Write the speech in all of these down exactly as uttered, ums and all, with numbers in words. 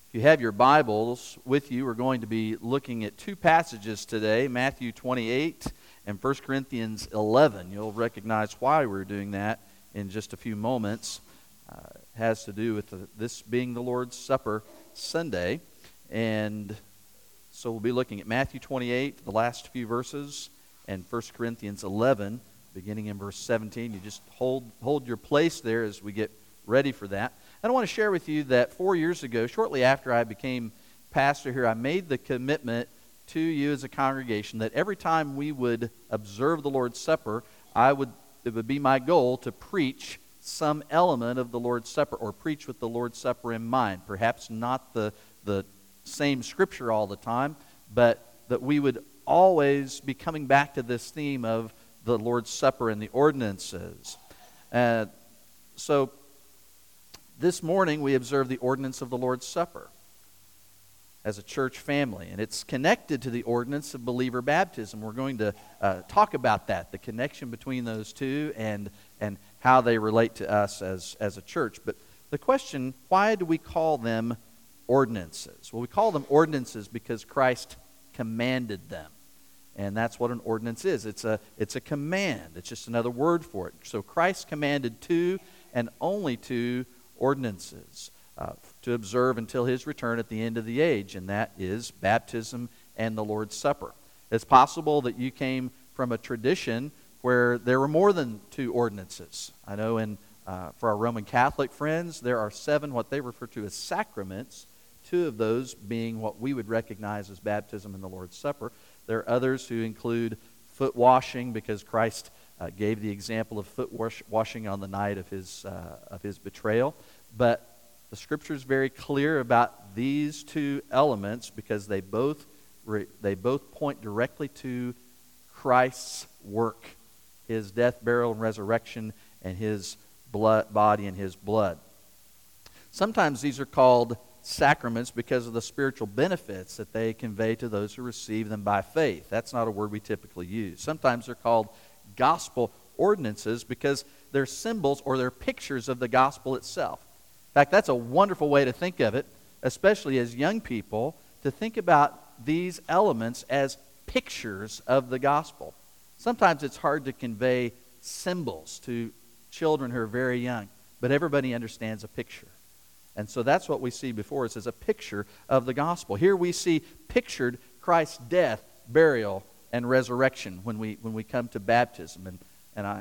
If you have your Bibles with you, we're going to be looking at two passages today, Matthew twenty-eight and First Corinthians eleven. You'll recognize why we're doing that in just a few moments. Uh, it has to do with the, this being the Lord's Supper Sunday. And so we'll be looking at Matthew twenty-eight, the last few verses, and First Corinthians eleven, beginning in verse seventeen. You just hold, hold your place there as we get ready for that. And I want to share with you that four years ago, shortly after I became pastor here, I made the commitment to you as a congregation that every time we would observe the Lord's Supper, I would it would be my goal to preach some element of the Lord's Supper, or preach with the Lord's Supper in mind. Perhaps not the, the same scripture all the time, but that we would always be coming back to this theme of the Lord's Supper and the ordinances. Uh, so, This morning, we observe the ordinance of the Lord's Supper as a church family, and it's connected to the ordinance of believer baptism. We're going to uh, talk about that, the connection between those two, and and how they relate to us as, as a church. But the question, why do we call them ordinances? Well, we call them ordinances because Christ commanded them, and that's what an ordinance is. It's a, it's a command. It's just another word for it. So Christ commanded two and only two ordinances uh, to observe until his return at the end of the age, and that is baptism and the Lord's Supper. It's possible that you came from a tradition where there were more than two ordinances. I know in uh, for our Roman Catholic friends, there are seven what they refer to as sacraments, two of those being what we would recognize as baptism and the Lord's Supper. There are others who include foot washing, because Christ Uh, gave the example of foot wash, washing on the night of his uh, of his betrayal. But the Scripture is very clear about these two elements, because they both re, they both point directly to Christ's work, his death, burial, and resurrection, and his blood, body and his blood. Sometimes these are called sacraments because of the spiritual benefits that they convey to those who receive them by faith. That's not a word we typically use. Sometimes they're called gospel ordinances because they're symbols or they're pictures of the gospel itself. In fact, that's a wonderful way to think of it, especially as young people, to think about these elements as pictures of the gospel. Sometimes it's hard to convey symbols to children who are very young, but everybody understands a picture. And so that's what we see before us as a picture of the gospel. Here we see pictured Christ's death, burial, and resurrection when we when we come to baptism. And and I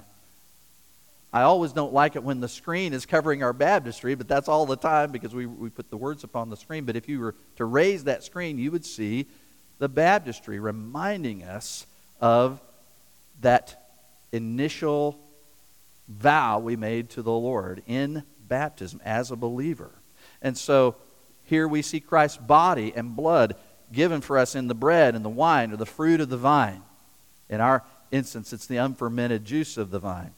I always don't like it when the screen is covering our baptistry, but that's all the time because we, we put the words upon the screen. But if you were to raise that screen, you would see the baptistry reminding us of that initial vow we made to the Lord in baptism as a believer. And so here we see Christ's body and blood given for us in the bread and the wine, or the fruit of the vine. In our instance, it's the unfermented juice of the vine.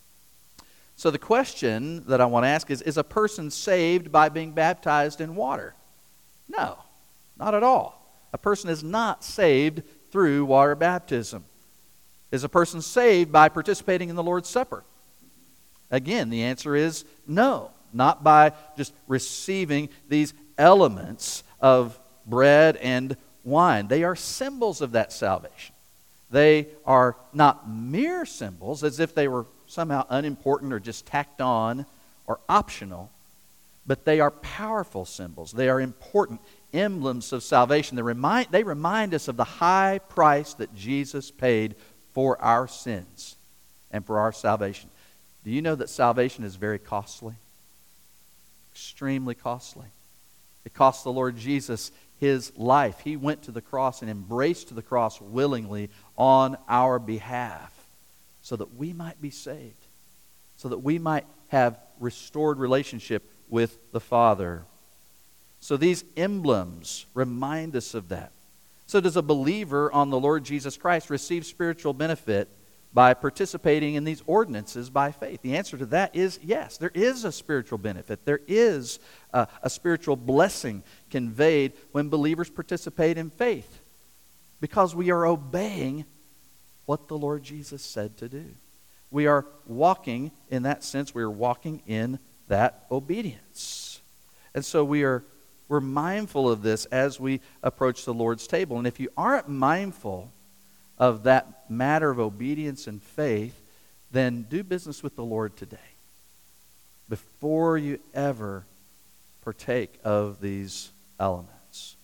So the question that I want to ask is, is a person saved by being baptized in water? No, not at all. A person is not saved through water baptism. Is a person saved by participating in the Lord's Supper? Again, the answer is no, not by just receiving these elements of bread and wine. They are symbols of that salvation. They are not mere symbols as if they were somehow unimportant or just tacked on or optional, but they are powerful symbols. They are important emblems of salvation. They remind, they remind us of the high price that Jesus paid for our sins and for our salvation. Do you know that salvation is very costly? Extremely costly. It cost the Lord Jesus his life. He went to the cross and embraced the cross willingly on our behalf so that we might be saved, so that we might have restored relationship with the Father. So these emblems remind us of that. So does a believer on the Lord Jesus Christ receive spiritual benefit by participating in these ordinances by faith? The answer to that is yes. There is a spiritual benefit. There is a, a spiritual blessing conveyed when believers participate in faith, because we are obeying what the Lord Jesus said to do. We are walking, in that sense, we are walking in that obedience. And so we are we're mindful of this as we approach the Lord's table. And if you aren't mindful of that matter of obedience and faith, then do business with the Lord today before you ever partake of these elements.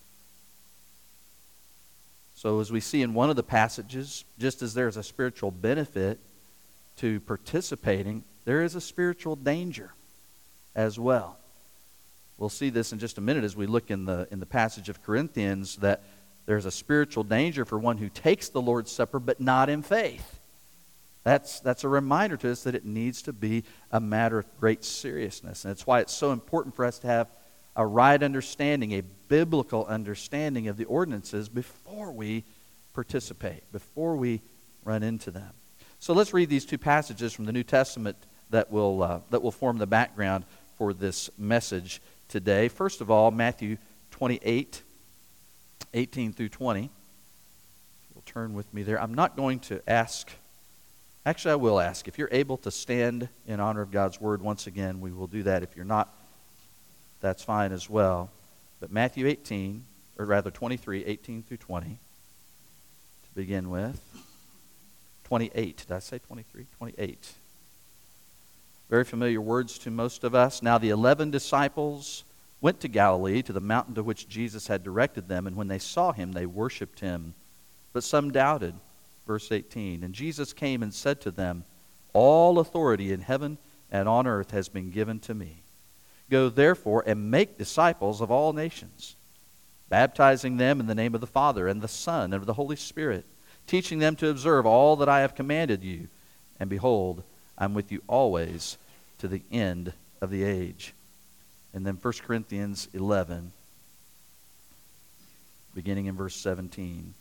So as we see in one of the passages, just as there's a spiritual benefit to participating, there is a spiritual danger as well. We'll see this in just a minute as we look in the in the passage of Corinthians, that there's a spiritual danger for one who takes the Lord's Supper but not in faith. That's, that's a reminder to us that it needs to be a matter of great seriousness. And it's why it's so important for us to have a right understanding, a biblical understanding of the ordinances before we participate, before we run into them. So let's read these two passages from the New Testament that will uh, that will form the background for this message today. First of all, Matthew twenty-eight, eighteen through twenty. You'll turn with me there. I'm not going to ask, actually I will ask, if you're able to stand in honor of God's Word once again, we will do that. If you're not, that's fine as well. But Matthew eighteen, or rather twenty-three, eighteen through twenty, to begin with. twenty-eight, did I say twenty-three? twenty-eight. Very familiar words to most of us. Now the eleven disciples went to Galilee, to the mountain to which Jesus had directed them, and when they saw him, they worshipped him. But some doubted. Verse eighteen, and Jesus came and said to them, all authority in heaven and on earth has been given to me. Go therefore and make disciples of all nations, baptizing them in the name of the Father and the Son and of the Holy Spirit, teaching them to observe all that I have commanded you. And behold, I'm with you always to the end of the age. And then First Corinthians eleven, beginning in verse seventeen.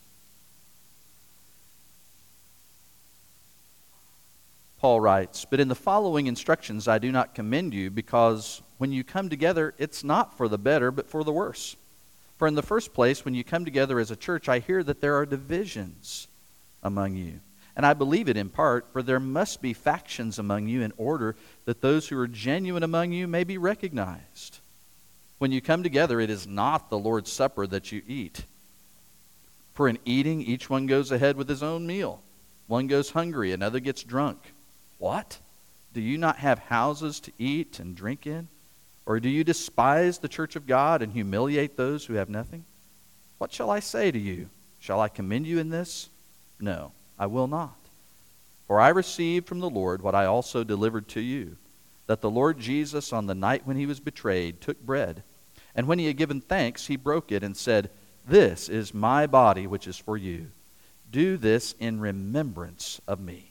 Paul writes, but in the following instructions I do not commend you, because when you come together, it's not for the better, but for the worse. For in the first place, when you come together as a church, I hear that there are divisions among you. And I believe it in part, for there must be factions among you in order that those who are genuine among you may be recognized. When you come together, it is not the Lord's Supper that you eat. For in eating, each one goes ahead with his own meal. One goes hungry, another gets drunk. What? Do you not have houses to eat and drink in? Or do you despise the church of God and humiliate those who have nothing? What shall I say to you? Shall I commend you in this? No, I will not. For I received from the Lord what I also delivered to you, that the Lord Jesus, on the night when he was betrayed, took bread, and when he had given thanks, he broke it and said, this is my body, which is for you. Do this in remembrance of me.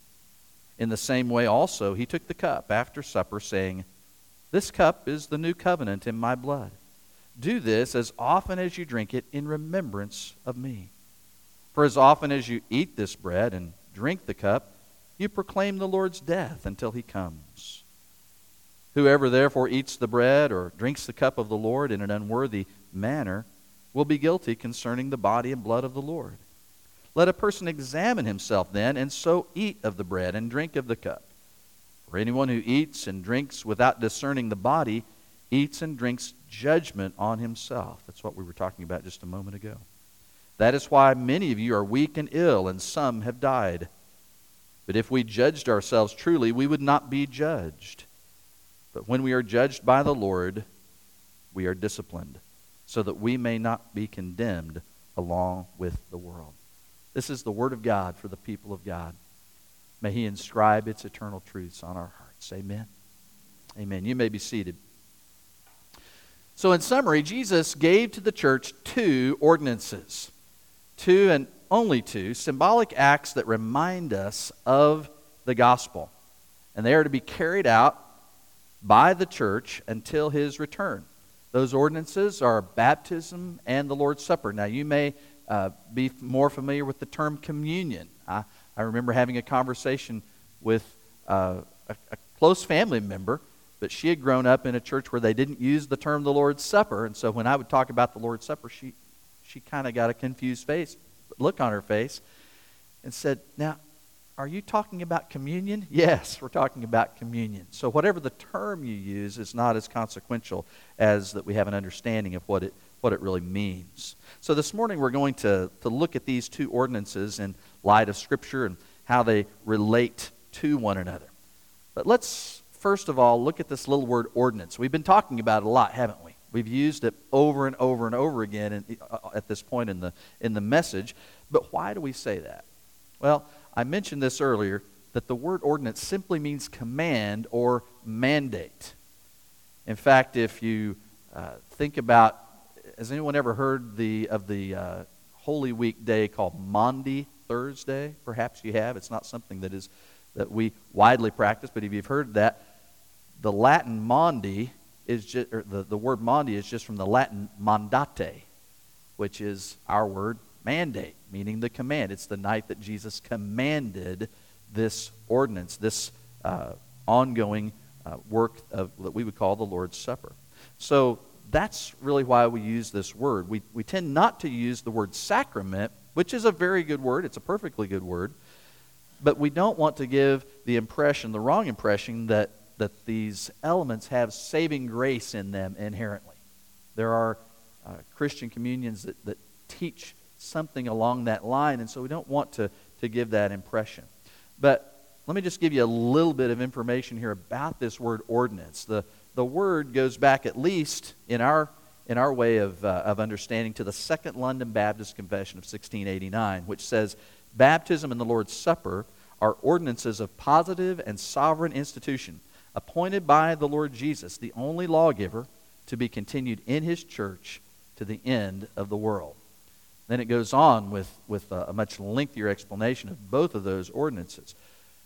In the same way also he took the cup after supper, saying, this cup is the new covenant in my blood. Do this as often as you drink it in remembrance of me. For as often as you eat this bread and drink the cup, you proclaim the Lord's death until he comes. Whoever therefore eats the bread or drinks the cup of the Lord in an unworthy manner will be guilty concerning the body and blood of the Lord. Let a person examine himself then, and so eat of the bread and drink of the cup. For anyone who eats and drinks without discerning the body eats and drinks judgment on himself. That's what we were talking about just a moment ago. That is why many of you are weak and ill, and some have died. But if we judged ourselves truly, we would not be judged. But when we are judged by the Lord, we are disciplined, so that we may not be condemned along with the world. This is the word of God for the people of God. May he inscribe its eternal truths on our hearts. Amen. Amen. You may be seated. So in summary, Jesus gave to the church two ordinances. Two and only two symbolic acts that remind us of the gospel. And they are to be carried out by the church until his return. Those ordinances are baptism and the Lord's Supper. Now you may uh, be more familiar with the term communion. I, I remember having a conversation with uh, a, a close family member, but she had grown up in a church where they didn't use the term the Lord's Supper. And so when I would talk about the Lord's Supper, she she kind of got a confused face, look on her face, and said, now, are you talking about communion? Yes, we're talking about communion. So whatever the term you use is not as consequential as that we have an understanding of what it what it really means. So this morning we're going to, to look at these two ordinances in light of Scripture and how they relate to one another. But let's first of all look at this little word ordinance. We've been talking about it a lot, haven't we? We've used it over and over and over again in, uh, at this point in the in the message. But why do we say that? Well, I mentioned this earlier, that the word ordinance simply means command or mandate. In fact, if you uh, think about, has anyone ever heard the of the uh, Holy Week day called Maundy Thursday? Perhaps you have. It's not something that is that we widely practice, but if you've heard that, the Latin Maundy is just, or the, the word Maundy is just from the Latin mandate, which is our word mandate, meaning the command. It's the night that Jesus commanded this ordinance, this uh, ongoing uh, work of that we would call the Lord's Supper. So that's really why we use this word. We, we tend not to use the word sacrament, which is a very good word. It's a perfectly good word. But we don't want to give the impression, the wrong impression, that, that these elements have saving grace in them inherently. There are uh, Christian communions that, that teach something along that line, and so we don't want to, to give that impression. But let me just give you a little bit of information here about this word ordinance. The, the word goes back at least in our in our way of, uh, of understanding to the Second London Baptist Confession of sixteen eighty-nine, which says, baptism and the Lord's Supper are ordinances of positive and sovereign institution, appointed by the Lord Jesus, the only lawgiver, to be continued in his church to the end of the world. Then it goes on with, with a, a much lengthier explanation of both of those ordinances.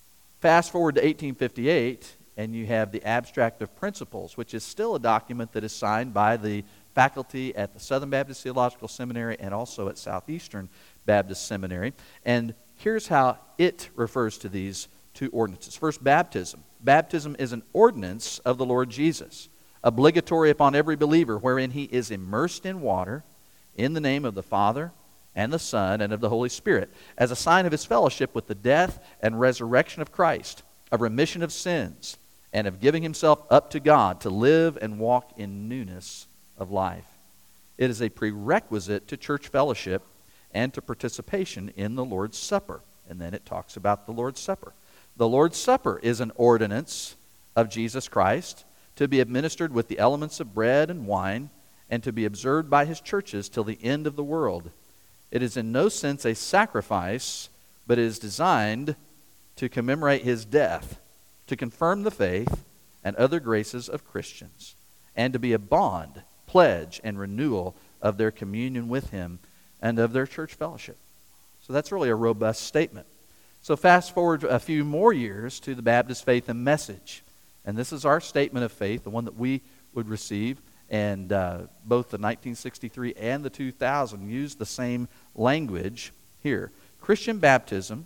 Fast forward to eighteen fifty-eight, and you have the Abstract of Principles, which is still a document that is signed by the faculty at the Southern Baptist Theological Seminary and also at Southeastern Baptist Seminary. And here's how it refers to these two ordinances. First, baptism. Baptism is an ordinance of the Lord Jesus, obligatory upon every believer, wherein he is immersed in water in the name of the Father and the Son and of the Holy Spirit, as a sign of his fellowship with the death and resurrection of Christ, of remission of sins, and of giving himself up to God to live and walk in newness of life. It is a prerequisite to church fellowship and to participation in the Lord's Supper. And then it talks about the Lord's Supper. The Lord's Supper is an ordinance of Jesus Christ to be administered with the elements of bread and wine and to be observed by his churches till the end of the world. It is in no sense a sacrifice, but it is designed to commemorate his death, to confirm the faith and other graces of Christians, and to be a bond, pledge, and renewal of their communion with him and of their church fellowship. So that's really a robust statement. So fast forward a few more years to the Baptist Faith and Message. And this is our statement of faith, the one that we would receive. And uh, both the nineteen sixty-three and the two thousand use the same language here. Christian baptism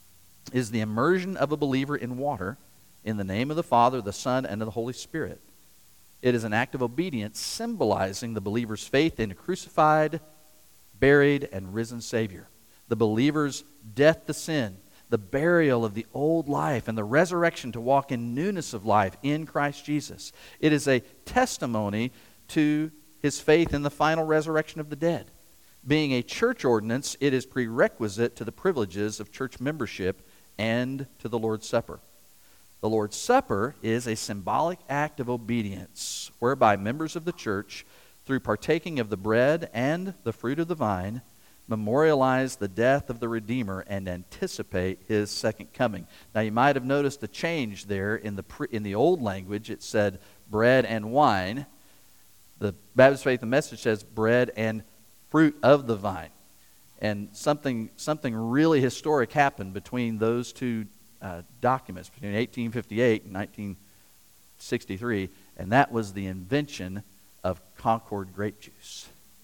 is the immersion of a believer in water in the name of the Father, the Son, and of the Holy Spirit. It is an act of obedience symbolizing the believer's faith in a crucified, buried, and risen Savior. The believer's death to sin, the burial of the old life, and the resurrection to walk in newness of life in Christ Jesus. It is a testimony to his faith in the final resurrection of the dead. Being a church ordinance, it is prerequisite to the privileges of church membership and to the Lord's Supper. The Lord's Supper is a symbolic act of obedience whereby members of the church, through partaking of the bread and the fruit of the vine, memorialize the death of the Redeemer and anticipate his second coming. Now you might have noticed a change there in the pre, in the old language. It said bread and wine. The Baptist Faith and Message says bread and fruit of the vine. And something something really historic happened between those two uh, documents, between eighteen fifty-eight and nineteen sixty-three, and that was the invention of Concord grape juice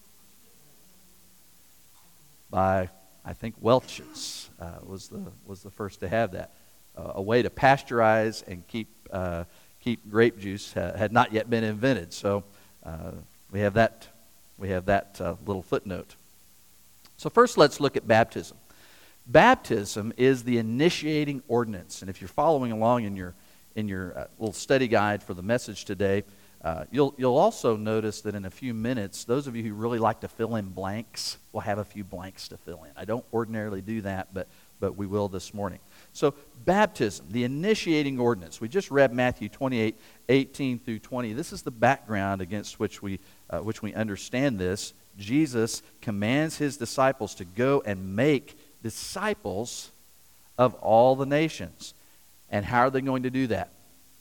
by, I think, Welch's uh, was the was the first to have that. Uh, a way to pasteurize and keep uh, keep grape juice ha- had not yet been invented. So uh, we have that we have that uh, little footnote. So first, let's look at baptism. Baptism is the initiating ordinance. And if you're following along in your in your uh, little study guide for the message today, uh, you'll you'll also notice that in a few minutes, those of you who really like to fill in blanks will have a few blanks to fill in. I don't ordinarily do that, but but we will this morning. So baptism, the initiating ordinance. We just read Matthew twenty-eight, eighteen through twenty. This is the background against which we uh, which we understand this. Jesus commands his disciples to go and make disciples of all the nations. And how are they going to do that?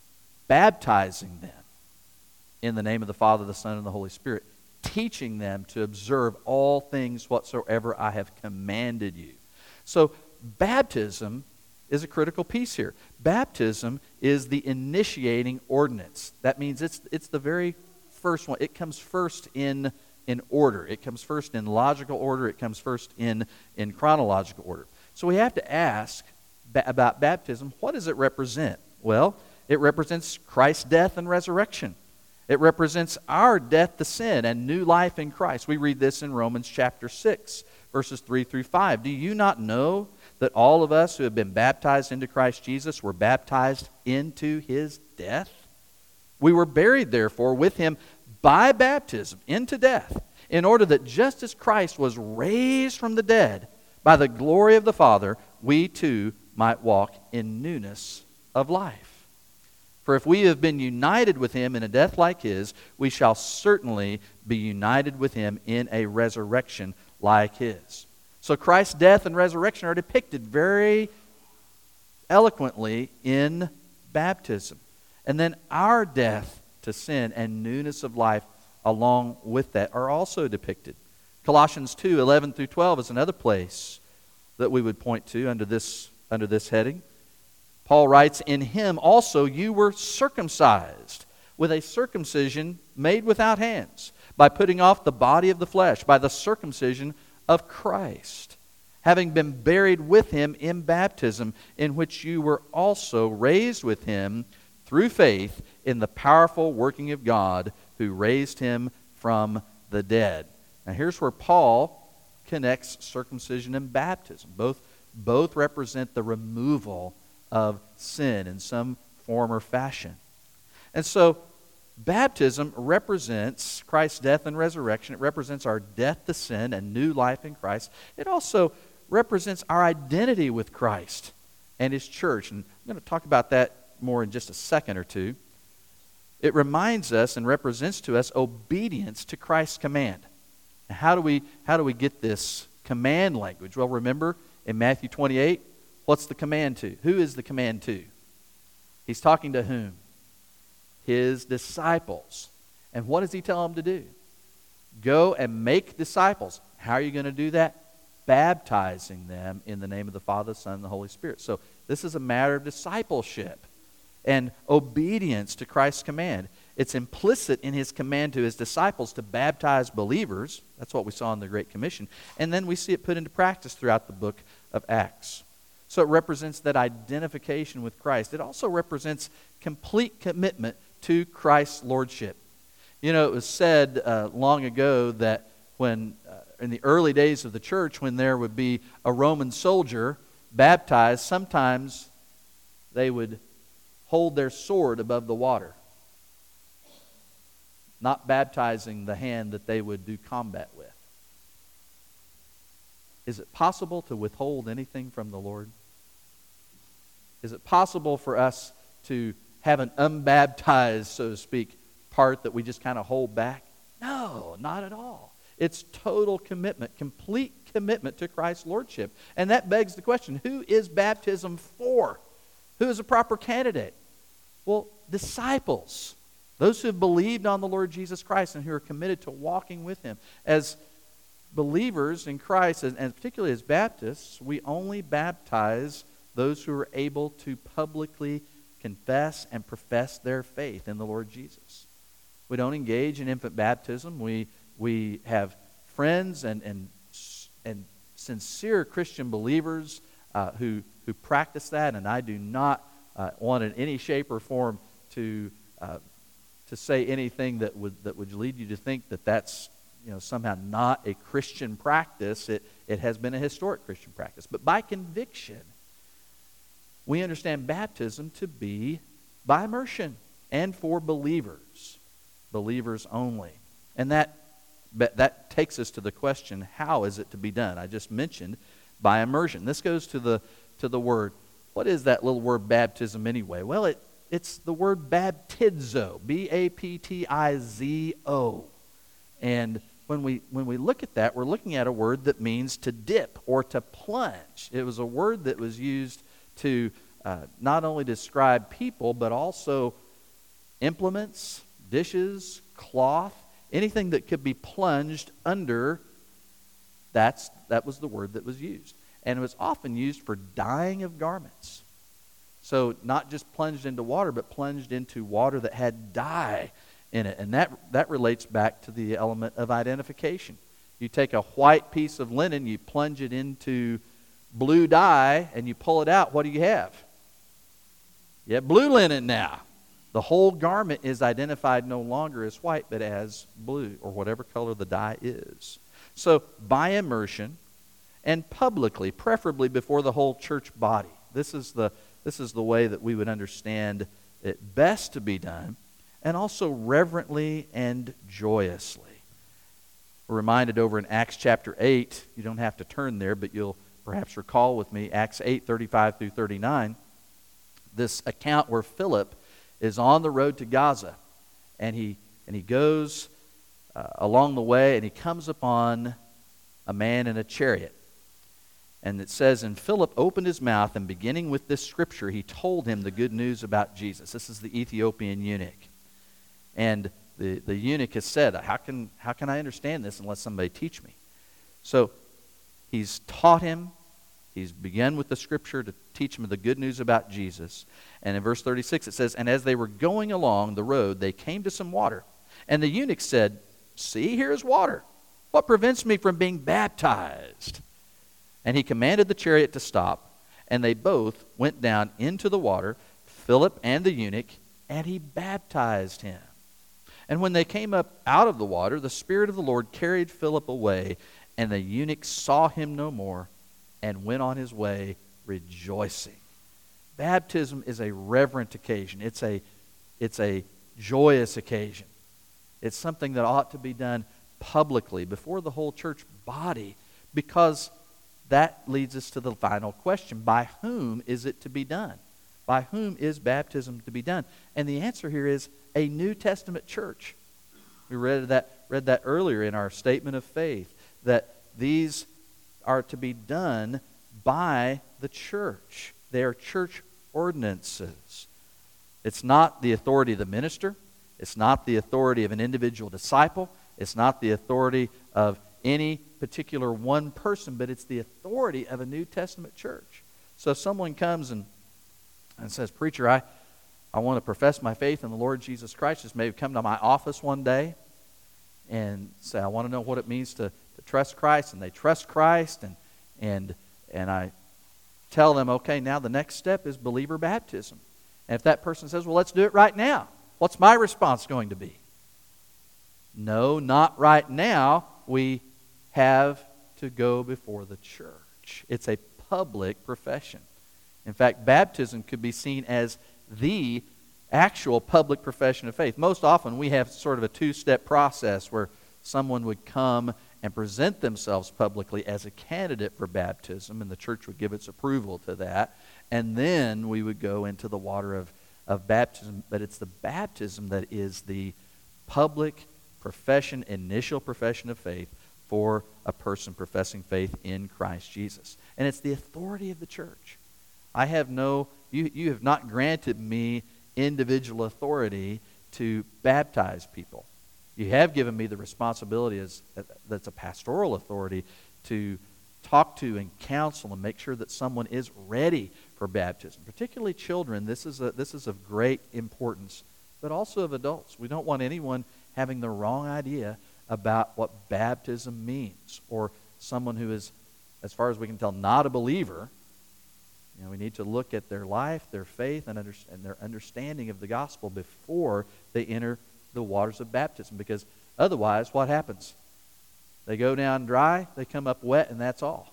Baptizing them in the name of the Father, the Son, and the Holy Spirit, teaching them to observe all things whatsoever I have commanded you. So baptism is a critical piece here. Baptism is the initiating ordinance. That means it's it's the very first one. It comes first in in order. It comes first in logical order. It comes first in, in chronological order. So we have to ask ba- about baptism, what does it represent? Well, it represents Christ's death and resurrection. It represents our death to sin and new life in Christ. We read this in Romans chapter six, verses three through five. Do you not know that all of us who have been baptized into Christ Jesus were baptized into his death? We were buried, therefore, with him by baptism into death, in order that just as Christ was raised from the dead by the glory of the Father, we too might walk in newness of life. For if we have been united with him in a death like his, we shall certainly be united with him in a resurrection like his. So Christ's death and resurrection are depicted very eloquently in baptism. And then our death to sin and newness of life along with that are also depicted. Colossians two, eleven through twelve is another place that we would point to under this, under this heading. Paul writes, in him also you were circumcised with a circumcision made without hands, by putting off the body of the flesh, by the circumcision of Christ, having been buried with him in baptism, in which you were also raised with him through faith in the powerful working of God who raised him from the dead. Now here's where Paul connects circumcision and baptism. Both, both represent the removal of sin in some form or fashion. And so baptism represents Christ's death and resurrection. It represents our death to sin and new life in Christ. It also represents our identity with Christ and his church. And I'm going to talk about that more in just a second or two. It reminds us and represents to us obedience to Christ's command. Now, how do we how do we get this command language? Well, remember in Matthew twenty-eight, what's the command to? Who is the command to? He's talking to whom? His disciples. And what does he tell them to do? Go and make disciples. How are you going to do that? Baptizing them in the name of the Father, the Son, and the Holy Spirit. So this is a matter of discipleship and obedience to Christ's command. It's implicit in his command to his disciples to baptize believers. That's what we saw in the Great Commission. And then we see it put into practice throughout the book of Acts. So it represents that identification with Christ. It also represents complete commitment to Christ's lordship. You know, it was said uh, long ago that when, uh, in the early days of the church, when there would be a Roman soldier baptized, sometimes they would hold their sword above the water, not baptizing the hand that they would do combat with. Is it possible to withhold anything from the Lord? Is it possible for us to have an unbaptized, so to speak, part that we just kind of hold back? No, not at all. It's total commitment, complete commitment to Christ's lordship. And that begs the question, who is baptism for? Who is a proper candidate? Well, disciples. Those who have believed on the Lord Jesus Christ and who are committed to walking with him. As believers in Christ, and particularly as Baptists, we only baptize those who are able to publicly confess and profess their faith in the Lord Jesus. We don't engage in infant baptism. We we have friends and and and sincere Christian believers uh, who who practice that, and I do not uh, want in any shape or form to uh, to say anything that would that would lead you to think that that's you know, somehow not a Christian practice. It, it has been a historic Christian practice. But by conviction, we understand baptism to be by immersion and for believers, believers only. And that, that takes us to the question, how is it to be done? I just mentioned by immersion. This goes to the, to the word. What is that little word baptism anyway? Well, it, it's the word baptizo, B A P T I Z O. And when we, when we look at that, we're looking at a word that means to dip or to plunge. It was a word that was used to uh, not only describe people, but also implements, dishes, cloth, anything that could be plunged under. That's, that was the word that was used. And it was often used for dyeing of garments. So not just plunged into water, but plunged into water that had dye in it. And that, that relates back to the element of identification. You take a white piece of linen, you plunge it into blue dye, and you pull it out. What do you have? You have blue linen now. The whole garment is identified no longer as white, but as blue, or whatever color the dye is. So by immersion, and publicly, preferably before the whole church body. This is the, this is the way that we would understand it best to be done, and also reverently and joyously. We're reminded over in Acts chapter eight, you don't have to turn there, but you'll perhaps recall with me, Acts eight, thirty-five through thirty-nine, this account where Philip is on the road to Gaza, and he, and he goes uh, along the way, and he comes upon a man in a chariot. And it says, and Philip opened his mouth, and beginning with this scripture, he told him the good news about Jesus. This is the Ethiopian eunuch. And the, the eunuch has said, how can, how can I understand this unless somebody teach me? So he's taught him. He's begun with the scripture to teach him the good news about Jesus. And in verse thirty-six it says, and as they were going along the road, they came to some water. And the eunuch said, see, here is water. What prevents me from being baptized? And he commanded the chariot to stop, and they both went down into the water, Philip and the eunuch, and he baptized him. And when they came up out of the water, the Spirit of the Lord carried Philip away, and the eunuch saw him no more, and went on his way rejoicing. Baptism is a reverent occasion. It's a, it's a joyous occasion. It's something that ought to be done publicly before the whole church body, because that leads us to the final question. By whom is it to be done? By whom is baptism to be done? And the answer here is a New Testament church. We read that, read that earlier in our statement of faith, that these are to be done by the church. They are church ordinances. It's not the authority of the minister. It's not the authority of an individual disciple. It's not the authority of any particular one person, but it's the authority of a New Testament church. So if someone comes and, and says, preacher, I, I want to profess my faith in the Lord Jesus Christ, just maybe come to my office one day and say, I want to know what it means to, to trust Christ, and they trust Christ, and, and, and I tell them, okay, now the next step is believer baptism. And if that person says, well, let's do it right now, what's my response going to be? No, not right now. We have to go before the church. It's a public profession. In fact, baptism could be seen as the actual public profession of faith. Most often we have sort of a two-step process where someone would come and present themselves publicly as a candidate for baptism, and the church would give its approval to that, and then we would go into the water of, of baptism. But it's the baptism that is the public profession, initial profession of faith for a person professing faith in Christ Jesus. And it's the authority of the church. I have no, you, you have not granted me individual authority to baptize people. You have given me the responsibility as that's a pastoral authority to talk to and counsel and make sure that someone is ready for baptism. Particularly children, this is a, this is of great importance, but also of adults. We don't want anyone having the wrong idea about what baptism means, or someone who is, as far as we can tell, not a believer. You know, we need to look at their life, their faith, and, under, and their understanding of the gospel before they enter the waters of baptism, because otherwise, what happens? They go down dry, they come up wet, and that's all.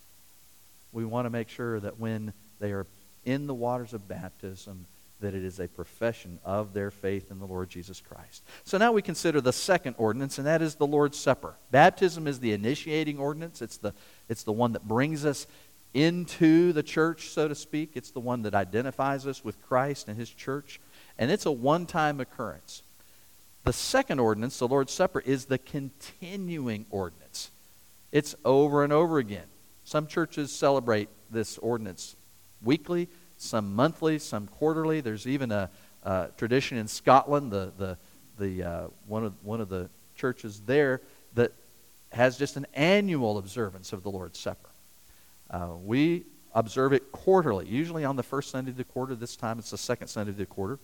We want to make sure that when they are in the waters of baptism, that it is a profession of their faith in the Lord Jesus Christ. So now we consider the second ordinance, and that is the Lord's Supper. Baptism is the initiating ordinance. It's the, it's the one that brings us into the church, so to speak. It's the one that identifies us with Christ and His church. And it's a one-time occurrence. The second ordinance, the Lord's Supper, is the continuing ordinance. It's over and over again. Some churches celebrate this ordinance weekly, some monthly, some quarterly. There's even a, a tradition in Scotland, the the the uh, one of one of the churches there, that has just an annual observance of the Lord's Supper. Uh, we observe it quarterly, usually on the first Sunday of the quarter. This time it's the second Sunday of the quarter.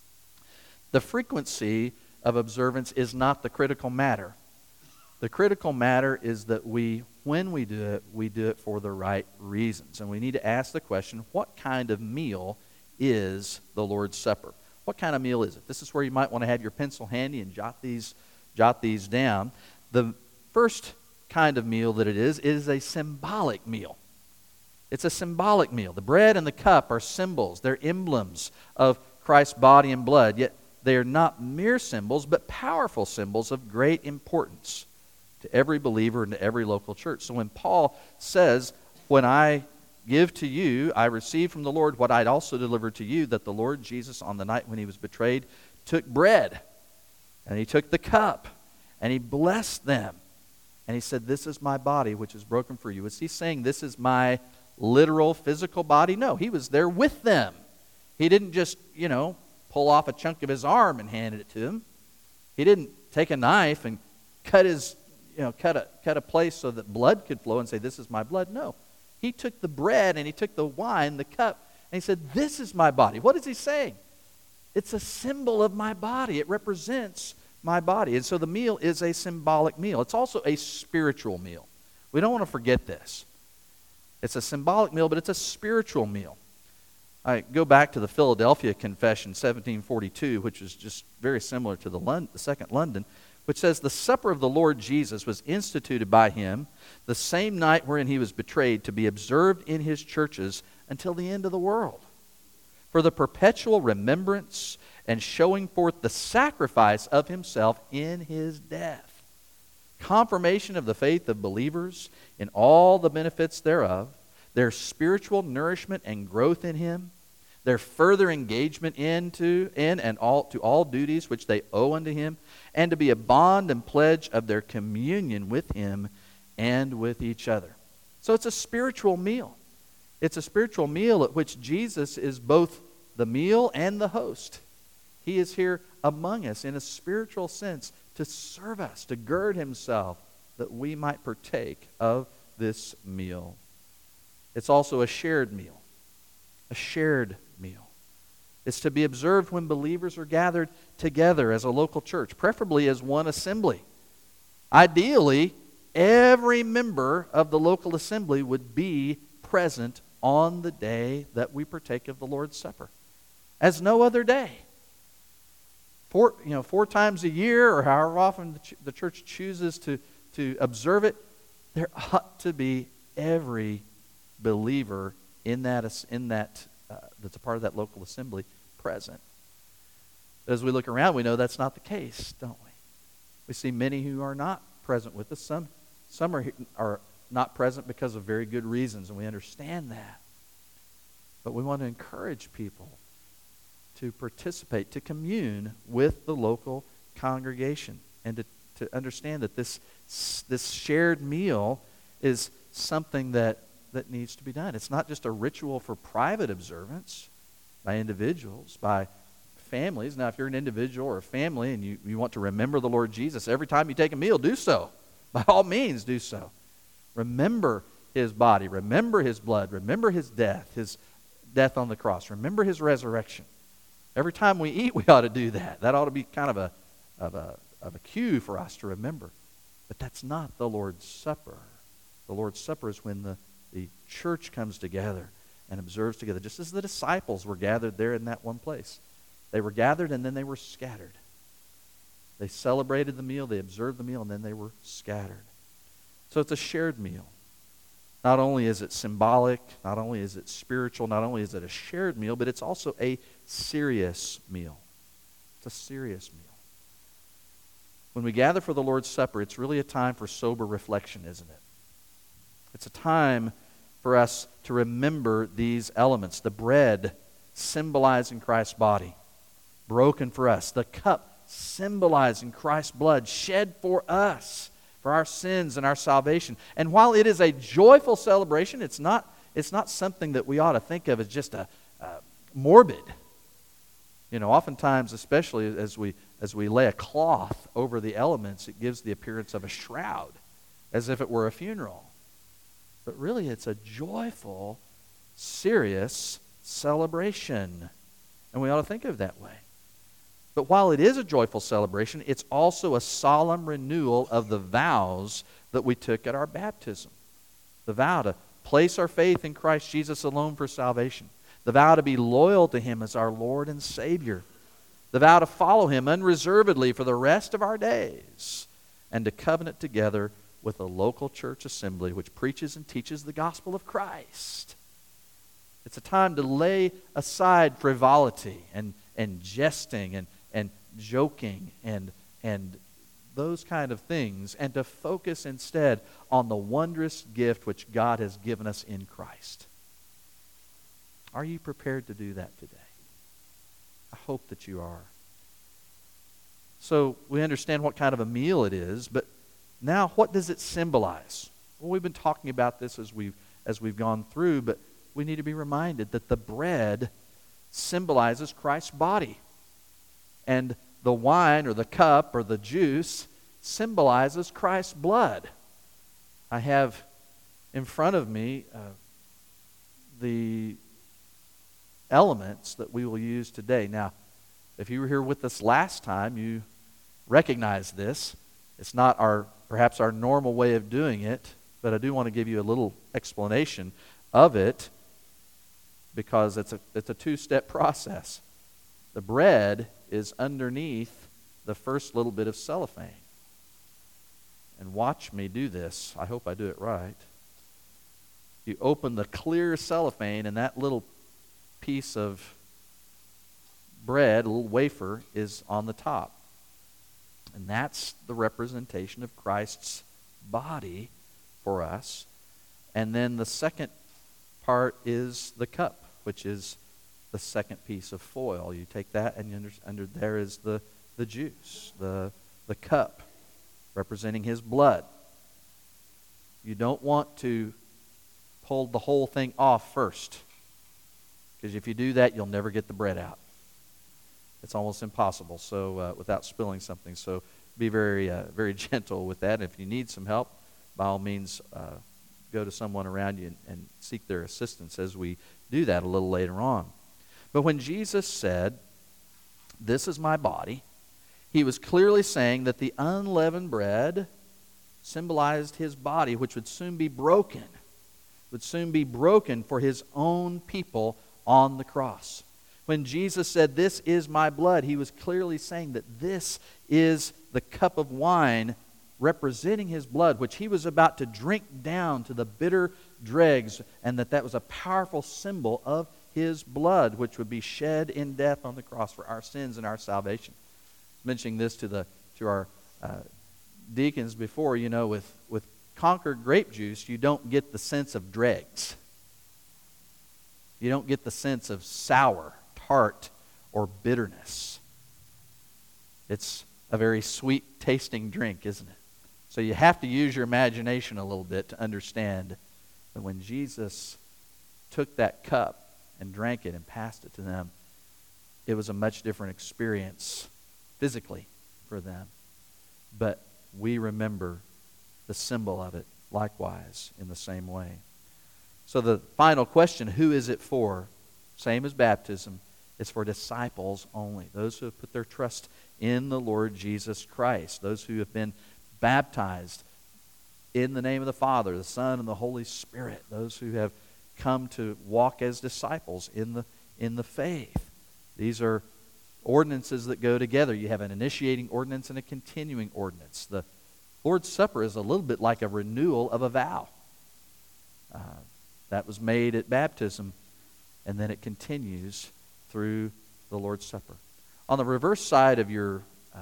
The frequency of observance is not the critical matter. The critical matter is that we, when we do it, we do it for the right reasons. And we need to ask the question, what kind of meal is the Lord's Supper? What kind of meal is it? This is where you might want to have your pencil handy and jot these, jot these down. The first kind of meal that it is, is a symbolic meal. It's a symbolic meal. The bread and the cup are symbols. They're emblems of Christ's body and blood, yet they are not mere symbols, but powerful symbols of great importance to every believer and to every local church. So when Paul says, when I give to you, I receive from the Lord what I'd also delivered to you, that the Lord Jesus on the night when He was betrayed took bread, and He took the cup, and He blessed them, and He said, this is my body which is broken for you. Is He saying this is my literal physical body? No, He was there with them. He didn't just, you know, pull off a chunk of His arm and handed it to them. He didn't take a knife and cut his You know, cut a cut a place so that blood could flow and say, this is my blood. No. He took the bread and He took the wine, the cup, and He said, this is my body. What is He saying? It's a symbol of my body. It represents my body. And so the meal is a symbolic meal. It's also a spiritual meal. We don't want to forget this. It's a symbolic meal, but it's a spiritual meal. I go back to the Philadelphia Confession, seventeen forty-two, which is just very similar to the, London, the Second London, which says, the supper of the Lord Jesus was instituted by Him the same night wherein He was betrayed, to be observed in His churches until the end of the world, for the perpetual remembrance and showing forth the sacrifice of Himself in His death, confirmation of the faith of believers in all the benefits thereof, their spiritual nourishment and growth in Him, their further engagement into in and all to all duties which they owe unto Him, and to be a bond and pledge of their communion with Him and with each other. So it's a spiritual meal. It's a spiritual meal at which Jesus is both the meal and the host. He is here among us in a spiritual sense to serve us, to gird Himself that we might partake of this meal. It's also a shared meal. A shared meal. It's to be observed when believers are gathered together as a local church, preferably as one assembly. Ideally, every member of the local assembly would be present on the day that we partake of the Lord's Supper, as no other day. Four, you know, four times a year, or however often the, ch- the church chooses to, to observe it, there ought to be every believer in that in that uh, that's a part of that local assembly present. As we look around, we know that's not the case, don't we? We see many who are not present with us. Some some are are not present because of very good reasons, and we understand that. But we want to encourage people to participate, to commune with the local congregation, and to, to understand that this this shared meal is something that that needs to be done. It's not just a ritual for private observance by individuals, by families. Now, if you're an individual or a family and you, you want to remember the Lord Jesus, every time you take a meal, do so. By all means, do so. Remember His body. Remember His blood. Remember His death, His death on the cross. Remember His resurrection. Every time we eat, we ought to do that. That ought to be kind of a, of a, of a cue for us to remember. But that's not the Lord's Supper. The Lord's Supper is when the The church comes together and observes together, just as the disciples were gathered there in that one place. They were gathered and then they were scattered. They celebrated the meal, they observed the meal, and then they were scattered. So it's a shared meal. Not only is it symbolic, not only is it spiritual, not only is it a shared meal, but it's also a serious meal. It's a serious meal. When we gather for the Lord's Supper, it's really a time for sober reflection, isn't it? It's a time for us to remember these elements. The bread symbolizing Christ's body, broken for us. The cup symbolizing Christ's blood shed for us, for our sins and our salvation. And while it is a joyful celebration, it's not, it's not something that we ought to think of as just a, a morbid. You know, oftentimes, especially as we as we lay a cloth over the elements, it gives the appearance of a shroud, as if it were a funeral. But really, it's a joyful, serious celebration. And we ought to think of it that way. But while it is a joyful celebration, it's also a solemn renewal of the vows that we took at our baptism. The vow to place our faith in Christ Jesus alone for salvation. The vow to be loyal to Him as our Lord and Savior. The vow to follow Him unreservedly for the rest of our days. And to covenant together with a local church assembly which preaches and teaches the gospel of Christ. It's a time to lay aside frivolity and, and jesting and, and joking and, and those kind of things, and to focus instead on the wondrous gift which God has given us in Christ. Are you prepared to do that today? I hope that you are. So we understand what kind of a meal it is, but now what does it symbolize? Well, we've been talking about this as we've, as we've gone through, but we need to be reminded that the bread symbolizes Christ's body. And the wine or the cup or the juice symbolizes Christ's blood. I have in front of me uh, the elements that we will use today. Now, if you were here with us last time, you recognize this. It's not our perhaps our normal way of doing it, but I do want to give you a little explanation of it because it's a it's a two-step process. The bread is underneath the first little bit of cellophane. And watch me do this. I hope I do it right. You open the clear cellophane, and that little piece of bread, a little wafer, is on the top. And that's the representation of Christ's body for us. And then the second part is the cup, which is the second piece of foil. You take that, and under, under there is the, the juice, the, the cup, representing His blood. You don't want to pull the whole thing off first, because if you do that, you'll never get the bread out. It's almost impossible. So uh, without spilling something, so be very, uh, very gentle with that. If you need some help, by all means, uh, go to someone around you and, and seek their assistance as we do that a little later on. But when Jesus said, "This is my body," He was clearly saying that the unleavened bread symbolized His body, which would soon be broken, would soon be broken for His own people on the cross. When Jesus said, "This is my blood," He was clearly saying that this is the cup of wine representing His blood, which He was about to drink down to the bitter dregs, and that that was a powerful symbol of His blood, which would be shed in death on the cross for our sins and our salvation. Mentioning this to the to our uh, deacons before, you know, with, with Concord grape juice, you don't get the sense of dregs. You don't get the sense of sour, tart, or bitterness. It's a very sweet tasting drink, isn't it? So you have to use your imagination a little bit to understand that when Jesus took that cup and drank it and passed it to them, it was a much different experience physically for them. But we remember the symbol of it likewise in the same way. So the final question, who is it for? Same as baptism. It's for disciples only. Those who have put their trust in the Lord Jesus Christ. Those who have been baptized in the name of the Father, the Son, and the Holy Spirit. Those who have come to walk as disciples in the in the faith. These are ordinances that go together. You have an initiating ordinance and a continuing ordinance. The Lord's Supper is a little bit like a renewal of a vow. Uh, that was made at baptism, and then it continues through the Lord's Supper. On the reverse side of your uh,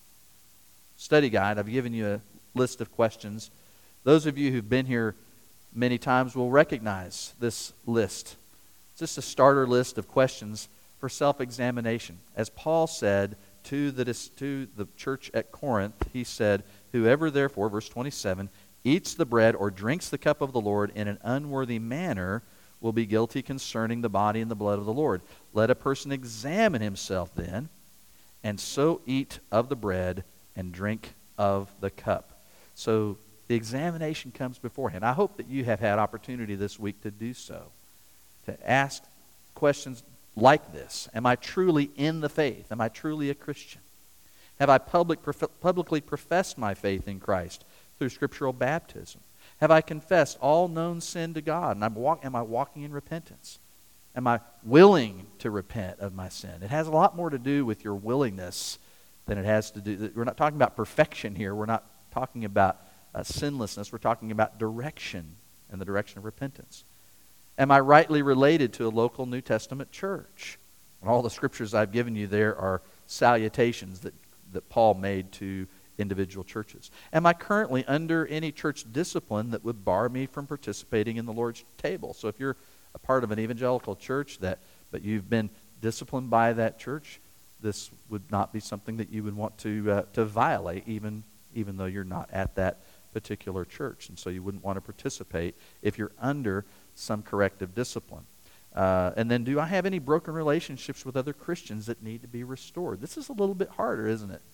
study guide, I've given you a list of questions. Those of you who've been here many times will recognize this list. It's just a starter list of questions for self-examination. As Paul said to the, to the church at Corinth, he said, "Whoever therefore," verse twenty-seven, "eats the bread or drinks the cup of the Lord in an unworthy manner will be guilty concerning the body and the blood of the Lord. Let a person examine himself then, and so eat of the bread and drink of the cup." So the examination comes beforehand. I hope that you have had opportunity this week to do so, to ask questions like this. Am I truly in the faith? Am I truly a Christian? Have I public, publicly professed my faith in Christ through scriptural baptism? Have I confessed all known sin to God? And I'm walk, am I walking in repentance? Am I willing to repent of my sin? It has a lot more to do with your willingness than it has to do. We're not talking about perfection here. We're not talking about uh, sinlessness. We're talking about direction and the direction of repentance. Am I rightly related to a local New Testament church? And all the scriptures I've given you there are salutations that, that Paul made to individual churches. Am I currently under any church discipline that would bar me from participating in the Lord's table? So if you're a part of an evangelical church, that but you've been disciplined by that church, this would not be something that you would want to uh, to violate, even even though you're not at that particular church. And so you wouldn't want to participate if you're under some corrective discipline. Uh, and then, do I have any broken relationships with other Christians that need to be restored? This is a little bit harder, isn't it?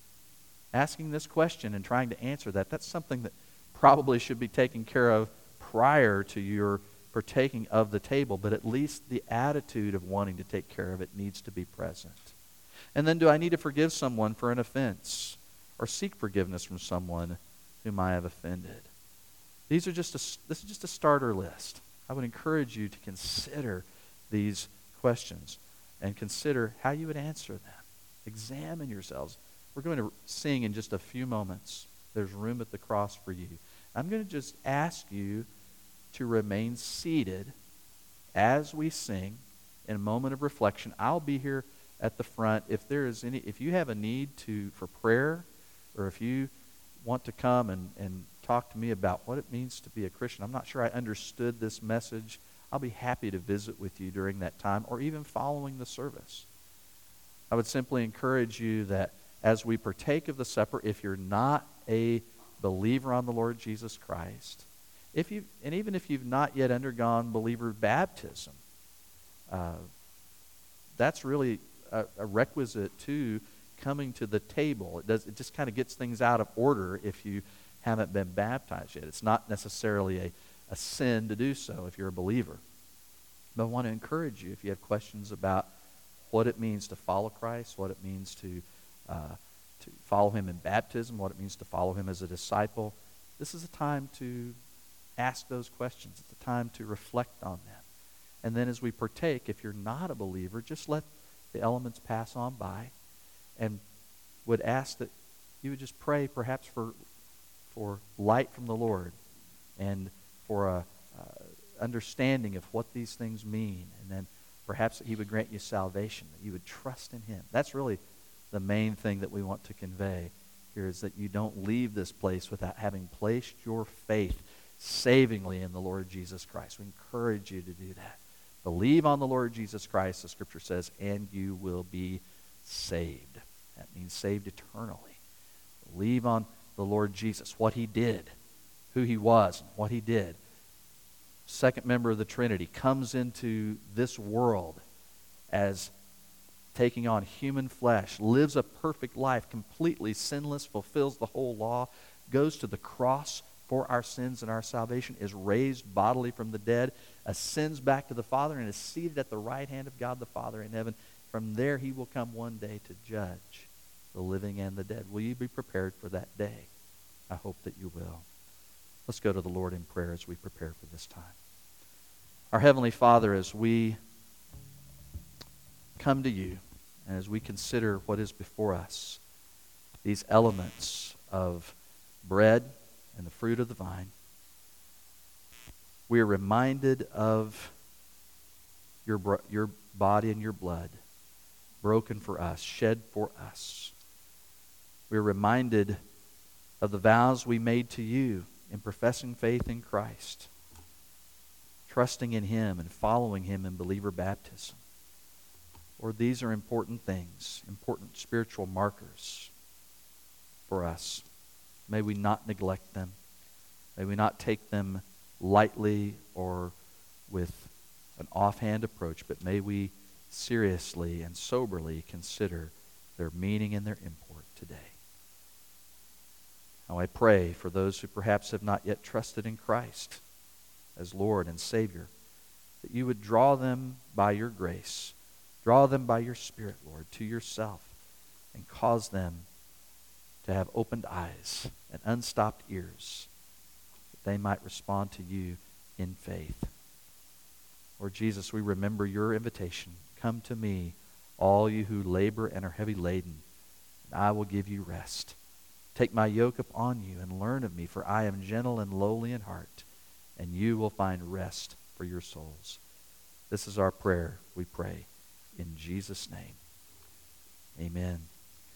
Asking this question and trying to answer that, that's something that probably should be taken care of prior to your partaking of the table, but at least the attitude of wanting to take care of it needs to be present. And then, do I need to forgive someone for an offense or seek forgiveness from someone whom I have offended? These are just a, this is just a starter list. I would encourage you to consider these questions and consider how you would answer them. Examine yourselves. We're going to sing in just a few moments. There's room at the cross for you. I'm going to just ask you to remain seated as we sing in a moment of reflection. I'll be here at the front. If there is any, if you have a need to for prayer, or if you want to come and, and talk to me about what it means to be a Christian, I'm not sure I understood this message, I'll be happy to visit with you during that time or even following the service. I would simply encourage you that as we partake of the supper, if you're not a believer on the Lord Jesus Christ, if you and even if you've not yet undergone believer baptism, uh, that's really a, a requisite to coming to the table. It does. It just kind of gets things out of order if you haven't been baptized yet. It's not necessarily a, a sin to do so if you're a believer. But I want to encourage you, if you have questions about what it means to follow Christ, what it means to uh, to follow him in baptism, what it means to follow him as a disciple, this is a time to ask those questions. It's a time to reflect on them. And then as we partake, if you're not a believer, just let the elements pass on by, and would ask that you would just pray perhaps for for light from the Lord and for a uh, understanding of what these things mean, and then perhaps that he would grant you salvation, that you would trust in him. That's really the main thing that we want to convey here, is that you don't leave this place without having placed your faith savingly in the Lord Jesus Christ. We encourage you to do that. Believe on the Lord Jesus Christ, the scripture says, and you will be saved. That means saved eternally. Believe on the Lord Jesus, what he did, who he was, and what he did. Second member of the Trinity comes into this world as taking on human flesh, lives a perfect life, completely sinless, fulfills the whole law, goes to the cross for our sins and our salvation, is raised bodily from the dead, ascends back to the Father, and is seated at the right hand of God the Father in heaven. From there he will come one day to judge the living and the dead. Will you be prepared for that day? I hope that you will. Let's go to the Lord in prayer as we prepare for this time. Our Heavenly Father, as we come to you and as we consider what is before us, these elements of bread and the fruit of the vine. We are reminded of your, bro- your body and your blood, broken for us, shed for us. We are reminded of the vows we made to you in professing faith in Christ, trusting in Him and following Him in believer baptism. Lord, these are important things, important spiritual markers for us. May we not neglect them. May we not take them lightly or with an offhand approach, but may we seriously and soberly consider their meaning and their import today. Now I pray for those who perhaps have not yet trusted in Christ as Lord and Savior, that you would draw them by your grace, draw them by your Spirit, Lord, to yourself, and cause them to have opened eyes and unstopped ears, that they might respond to you in faith. Lord Jesus, we remember your invitation. Come to me, all you who labor and are heavy laden, and I will give you rest. Take my yoke upon you and learn of me, for I am gentle and lowly in heart, and you will find rest for your souls. This is our prayer, we pray, in Jesus' name. Amen.